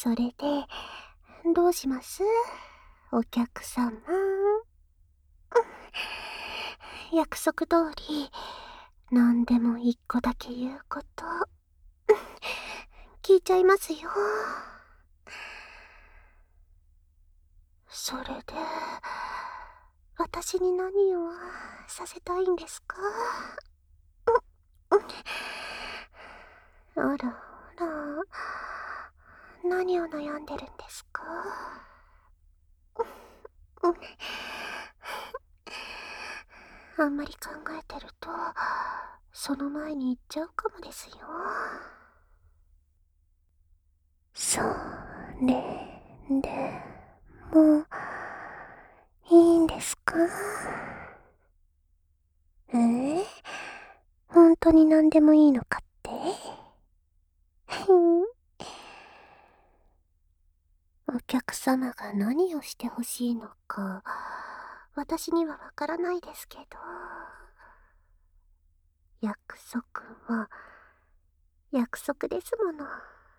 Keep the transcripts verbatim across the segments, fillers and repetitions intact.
それで、どうしますお客様。約束通り、何でも一個だけ言うこと、聞いちゃいますよ。それで、私に何をさせたいんですか？あらあら、何を悩んでるんですか？あんまり考えてると、その前に行っちゃうかもですよ。それでもいいんですか？えー、本当に何でもいいのかって？お客様が何をしてほしいのか、私にはわからないですけど、約束は約束ですもの。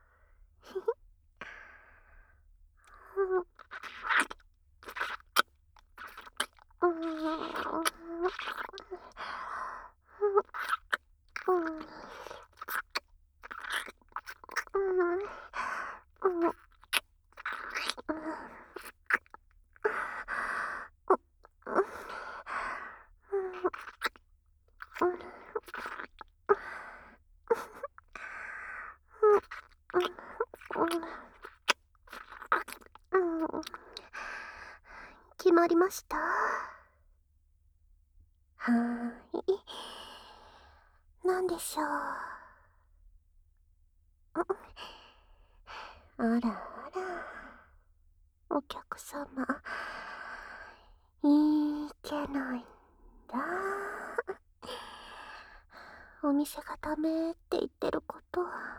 決まりました。はーい。何でしょう。あらあら、お客様、いけないんだ。お店がダメって言ってること、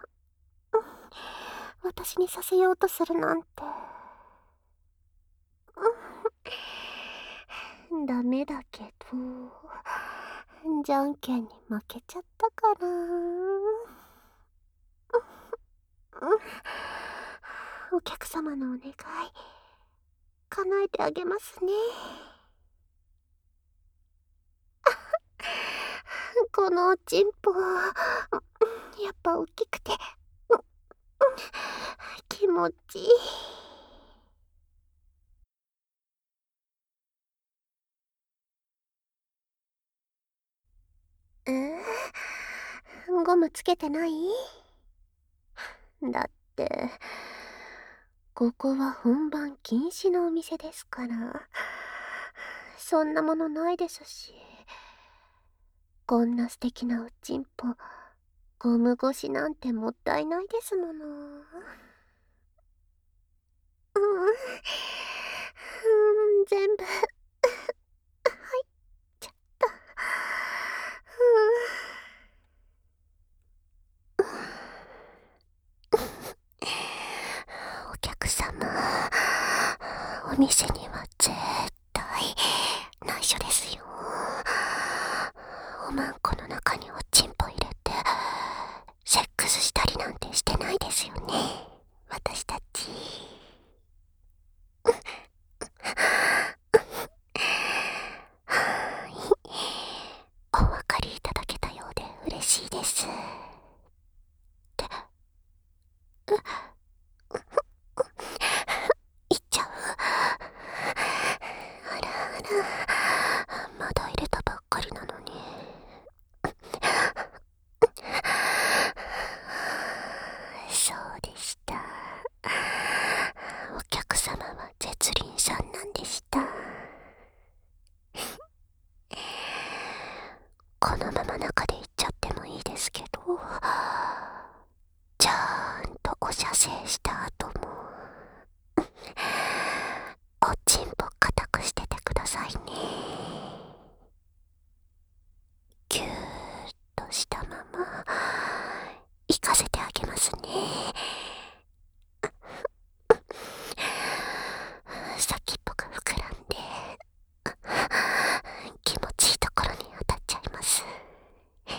私にさせようとするなんて。ダメだけど、じゃんけんに負けちゃったから。お客様のお願い、叶えてあげますね。このおちんぽ、やっぱ大きくて、気持ちいい。えー、ゴムつけてない？だって、ここは本番禁止のお店ですから、そんなものないですし、こんな素敵なおちんぽ、ゴム越しなんてもったいないですもの。うん、うん、全部、入っちゃった。お客様、お店には絶対内緒ですよ。おまんこの中におちんぽ入れてセックスしたりなんてしてないですよね、私たち。はい、お分かりいただけたようで嬉しいです。っていっちゃう？あらあら、まだ入れたばっかりなのに。そうでした。お客様は絶倫さんなんでした。このまま中で行っちゃってもいいですけど、ちゃんとお射精した後もおちんぽ固くしててくださいね。ぎゅーっとしたまま行かせてあげますね。先っぽが膨らんで気持ちいいところに当たっちゃいます。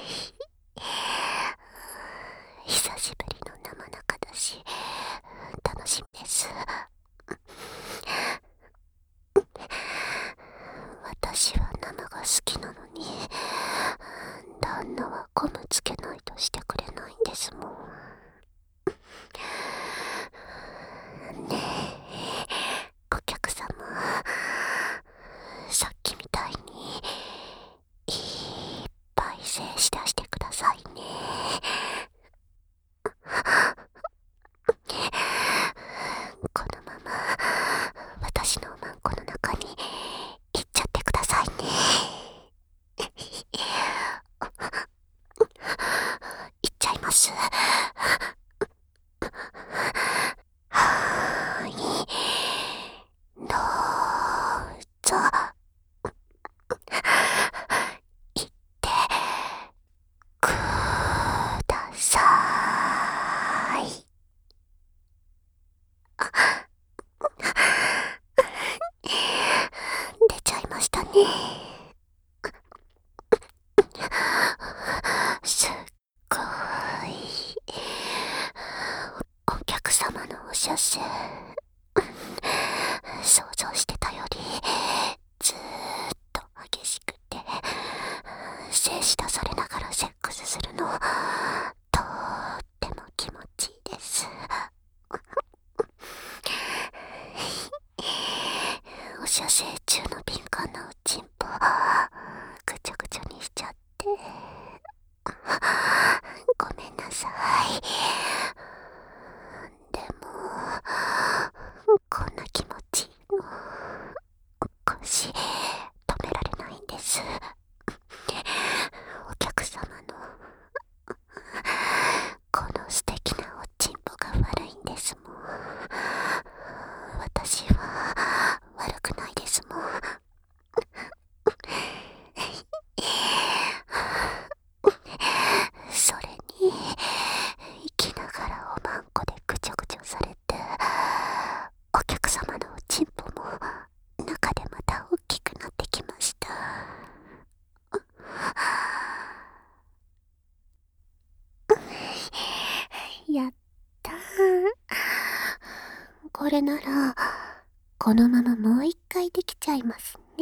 久しぶりの生中だし、 射精想像してたよりずーっと激しくて、精子出されながらセックスするのとーっても気持ちいいです。お射精中の敏感なおちんぽぐちゃぐちゃにしちゃってごめんなさい。でもこんな気持ちいいの腰止められないんです。お客様のこの素敵なおちんぽが悪いんですもん。私は悪くないですもん。それに生きながらおまんこでぐちょぐちょされて、お客様のおちんぽも中でまた大きくなってきました。やったー。これならこのままもう一回できちゃいますね。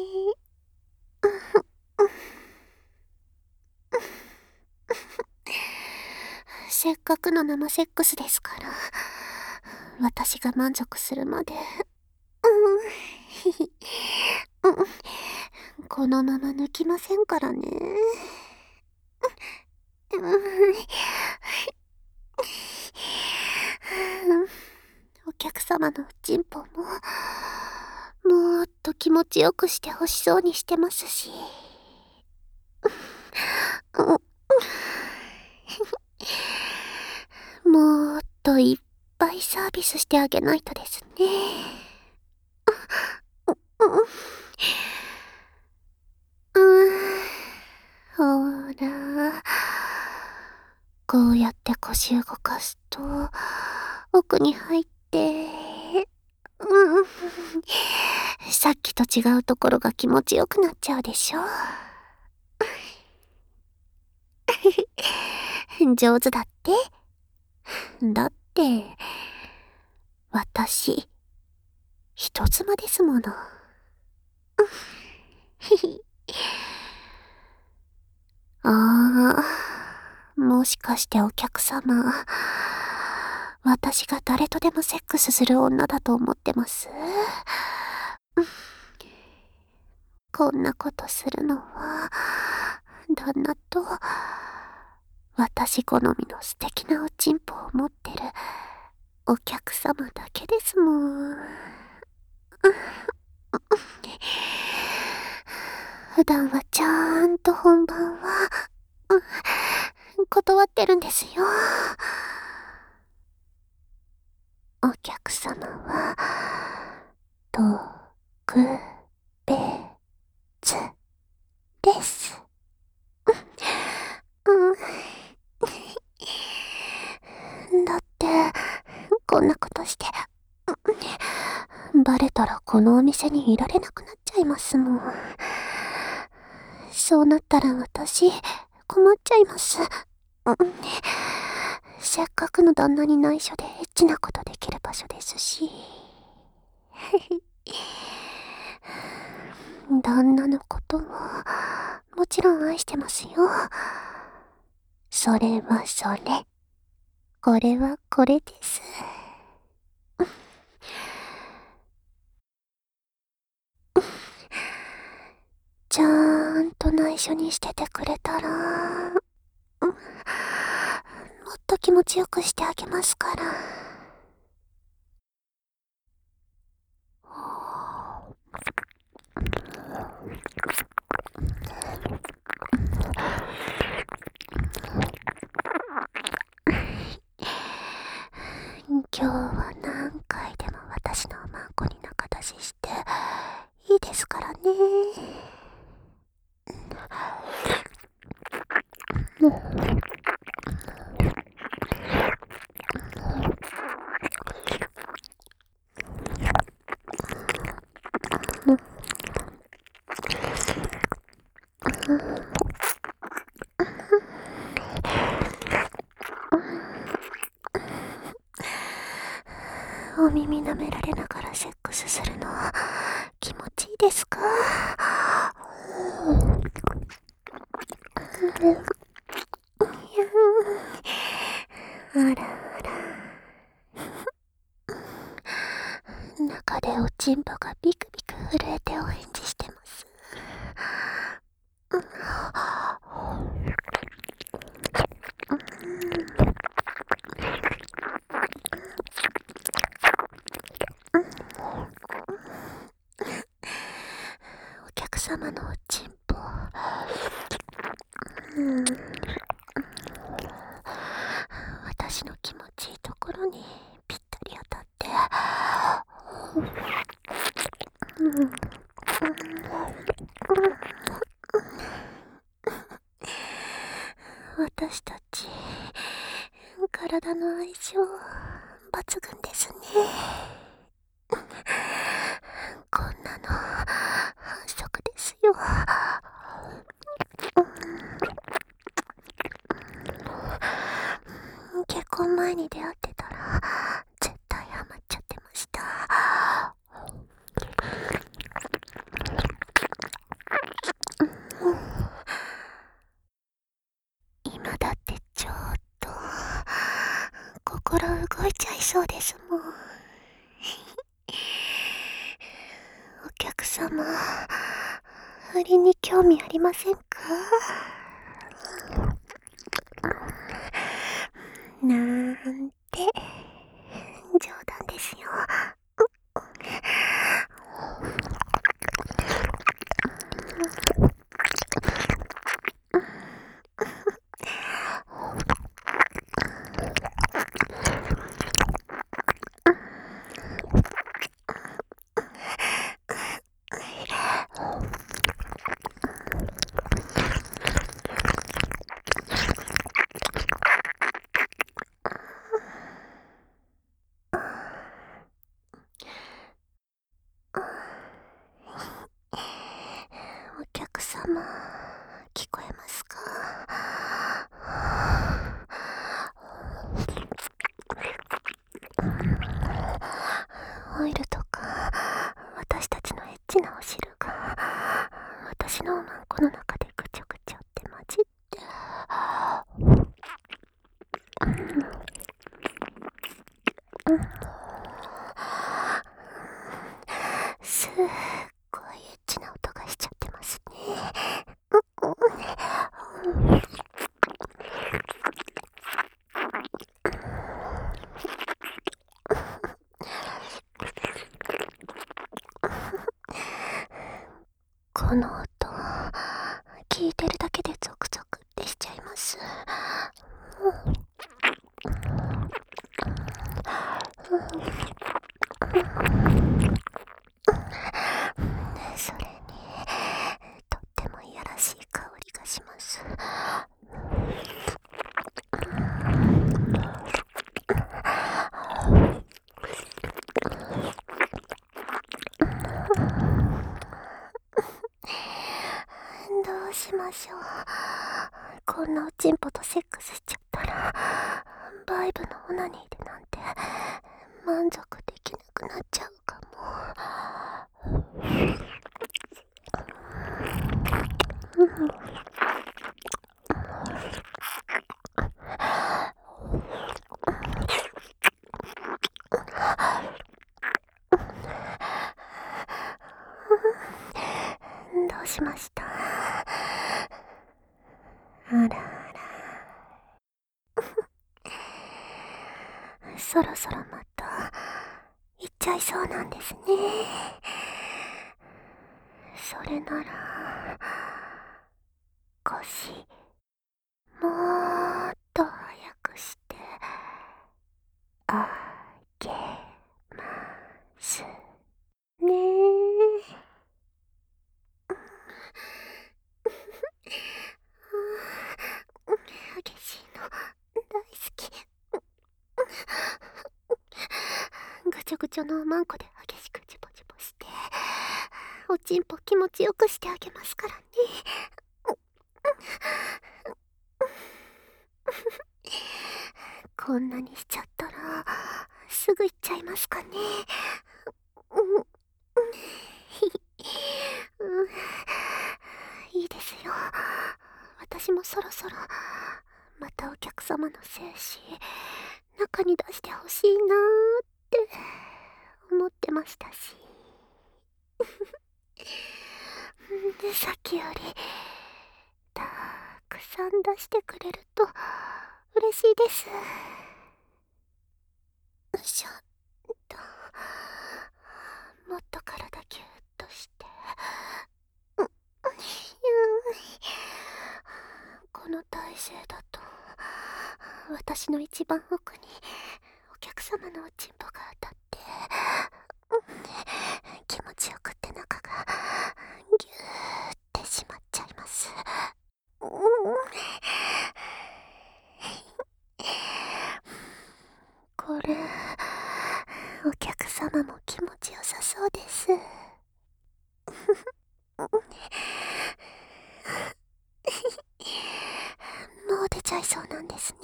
せっかくの生セックスですから、私が満足するまで、うん、このまま抜きませんからね。お客様のおちんぽももっと気持ちよくしてほしそうにしてますし、もっといっぱいサービスしてあげないとですね。ほら、こうやって腰動かすと奥に入って、うん、さっきと違うところが気持ちよくなっちゃうでしょ。上手だって。だって私人妻ですもの。ああ、もしかしてお客様、私が誰とでもセックスする女だと思ってます？こんなことするのは旦那と私好みの素敵なおちんぽを持ってるお客様だけですもん。普段はちゃんと本番は断ってるんですよ。お客様は特別です。だってこんなことしてバレたらこのお店にいられなくなっちゃいますもん。そうなったら私困っちゃいます。せっかくの旦那に内緒でエッチなことできる場所ですし。旦那のことももちろん愛してますよ。それはそれ、これはこれです。ちゃーんと内緒にしててくれたら、もっと気持ちよくしてあげますから。今日は何回でも私のおまんこに中出ししていいですからね。 お耳舐められながらセックスするの気持ちいいですか？あらあら、中でおちんぽがビクビク震えてお返事してます。お客様のおちんぽ、うん、私の気持ちいいところにぴったり当たって、うんうん、私たち体の相性抜群ですね。こんなの反則ですよ。結婚前に出会ってたら絶対ハマっちゃってました。今だってちょっと心動いちゃいそうですもん。お客様、不倫に興味ありませんか？なんて冗談ですよ。お客様、聞こえますか？オイルとか私たちのエッチなお汁が私のおまんこの中でぐちょぐちょって混じって、うん、すっごいエッチな音がしちゃってますね。この音聞いてるだけでゾクゾクってしちゃいます。それにとってもいやらしい香りがします。どうしましょう。こんなおちんぽとセックスしちゃったらバイブのオナニーでなんて満足できなくなっちゃうかも。どうしました？あらあら、そろそろまた行っちゃいそうなんですね。それなら少しもーっと早くしてあげますね。激しいの大好き。ぐちょぐちょのおまんこで激しくジュボジュボしておちんぽ気持ちよくしてあげますからね。こんなにしちゃったらすぐ行っちゃいますかね。うん、うん、いいですよ。私もそろそろまたお客様の精子中に出してほしいなーって思ってましたし。で、さっきよりたくさん出してくれると嬉しいです。よいしょっと、もっと体ギューッとして、うん、この体勢だと私の一番奥にお客様のおちんぽが当たって、うん、気持ちよくって中がギューってしまっちゃいます。うん、これお客様も気持ちよさそうです。もう出ちゃいそうなんですね。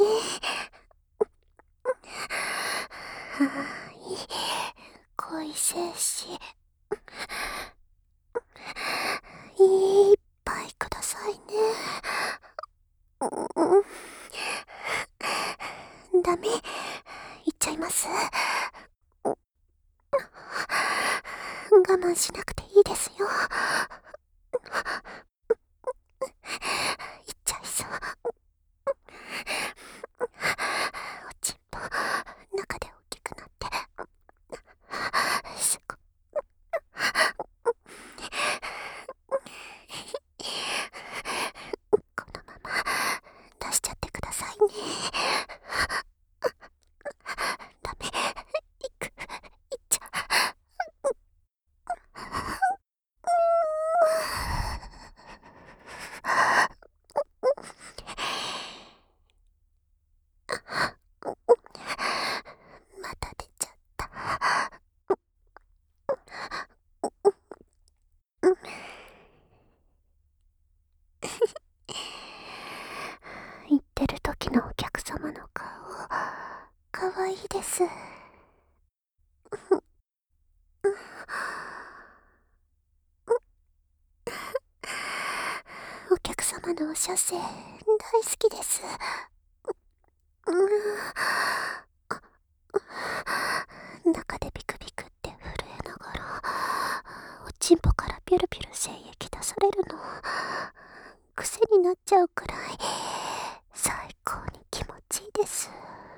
はい、恋精子いっぱいくださいね。うん、ダメ、言っちゃいます。我慢しなくていいですよ。言っちゃいそう。おちんぽ中で大きくなってすごこのまま出しちゃってくださいね。ダメ、いく、いっちゃまた出ちゃった。言ってる時のお客様の顔かわいいです。お客様のお射精大好きです。中でビクビクって震えながらおちんぽからピュルピュル精液出されるの癖になっちゃうくらい最高に気持ちいいです。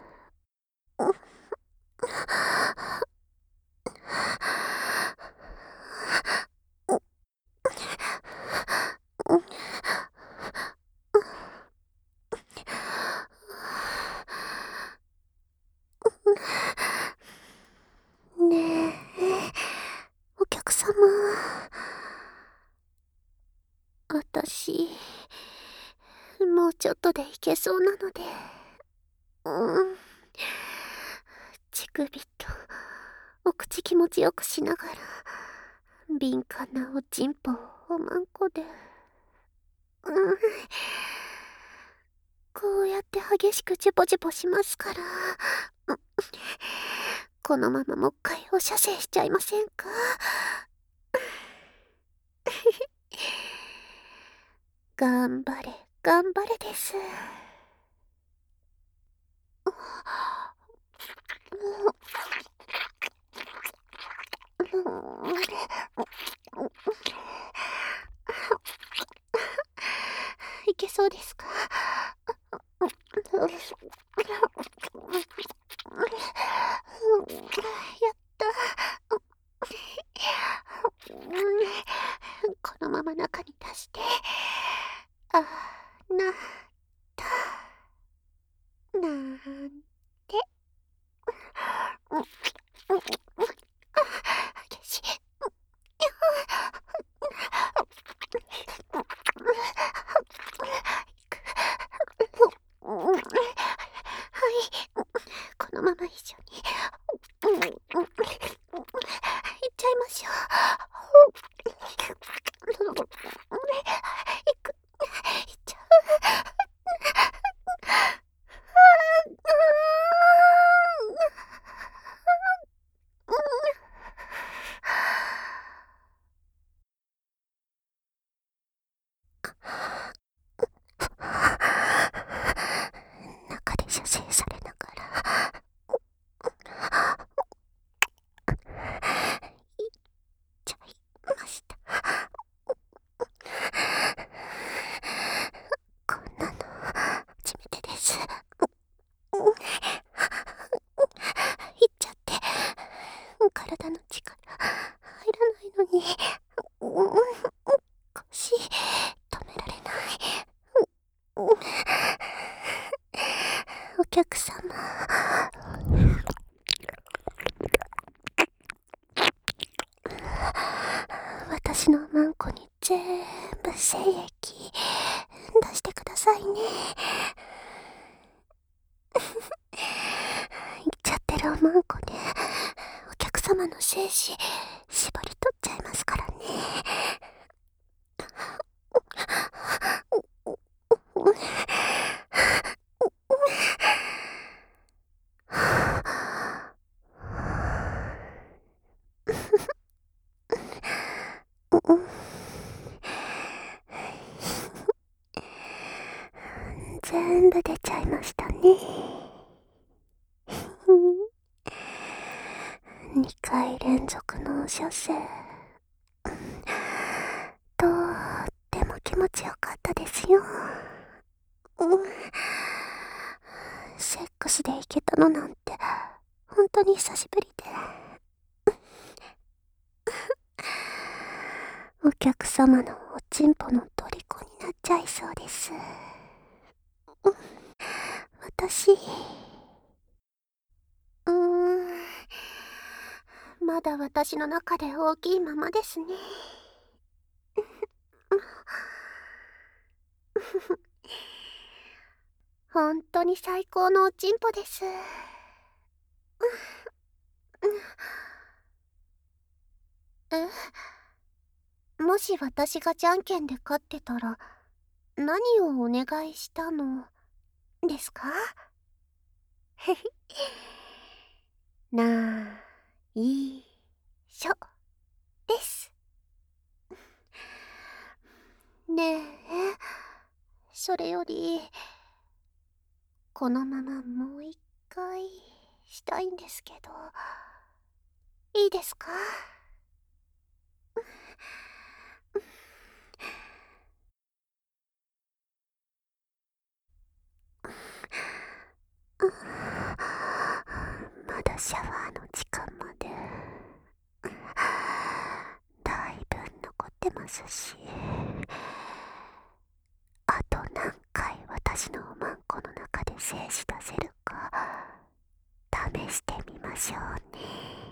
ねえ、お客様、私もうちょっとでいけそうなので、うん、乳首とお口気持ちよくしながら敏感なおちんぽをおまんこで、うん、こうやって激しくジュポジュポしますから、うん、このままもう一回お射精しちゃいませんか？頑張れ頑張れです。いけそうですか？やった。このまま中に出して、あーなったなんて。激しい。はい、このまま一緒にいっちゃいましょう。いく、いっちゃう。 体の力入らないのに、うん、腰止められない。うん、お客様、私のマンコに全部精液出してくださいね。いっちゃってるおまんこでお客様の精子絞り取っちゃいますからね。全部出ちゃいましたね。にかい連続の射精、とっても気持ちよかったですよ。セックスでいけたのなんて本当に久しぶりで、お客様のおちんぽの虜になっちゃいそうです。私、うーん、まだ私の中で大きいままですね。本当に最高のおちんぽです。え、もし私がじゃんけんで勝ってたら何をお願いしたのですか？ないしょです。ねえ、それよりこのままもう一回したいんですけど、いいですか？まだシャワーの時間までだいぶ残ってますし、あと何回私のおまんこの中で精子出せるか試してみましょうね。